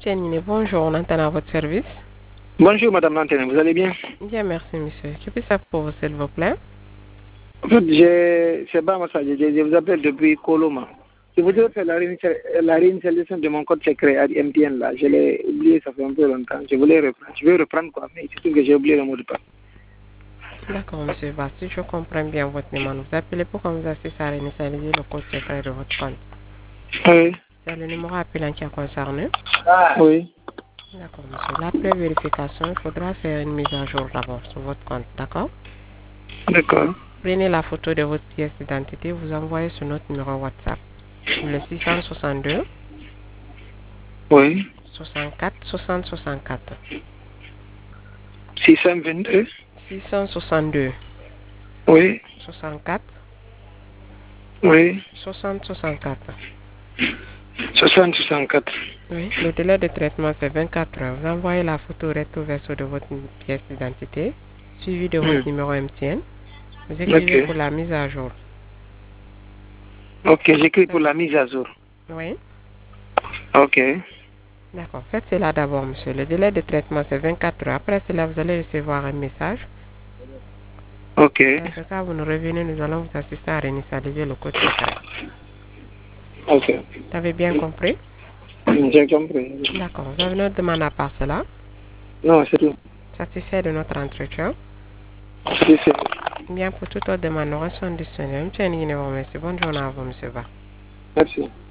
Monsieur Nine, bonjour, on entend à votre service. Bonjour Madame Lantenne, vous allez bien? Bien, merci monsieur. Je peux savoir pour vous, s'il vous plaît? En fait, c'est pas moi ça, je vous appelle depuis Coloma. Je voudrais faire la réinitialisation de mon code secret à MTN là. Je l'ai oublié, ça fait un peu longtemps. Je voulais reprendre. Je vais reprendre quoi, mais c'est tout que j'ai oublié le mot de passe. D'accord, monsieur Basti, je comprends bien votre demande. Vous appelez pour qu'on vous assiste à réinitialiser le code secret de votre compte. Oui. C'est le numéro appelant qui a concerné. Oui. D'accord, monsieur. Après vérification, il faudra faire une mise à jour d'abord sur votre compte, d'accord? D'accord. Prenez la photo de votre pièce d'identité, vous envoyez sur notre numéro WhatsApp. Le 662 Oui. 64 60 64. 622. 662 Oui. 64 Oui. 60 64. 60-64. Oui, le délai de traitement c'est 24 heures. Vous envoyez la photo recto verso de votre pièce d'identité, suivi de votre numéro MTN. Vous écrivez pour Ok. la mise à jour. Ok, j'écris pour la mise à jour. Oui, Ok. d'accord. Faites cela d'abord, monsieur. Le délai de traitement c'est 24 heures. Après cela, vous allez recevoir un message. Ok. Dans ce cas, vous nous revenez, nous allons vous assister à réinitialiser le code secret. Ok. Vous avez bien compris? J'ai compris. D'accord. Vous avez une autre demande à part cela? Non, c'est tout. Satisfait de notre entretien? Si, c'est... Bien, pour toute autre demande, nous restons disponibles. Monsieur Nino, merci. Bonne journée à vous, monsieur Ba. Merci.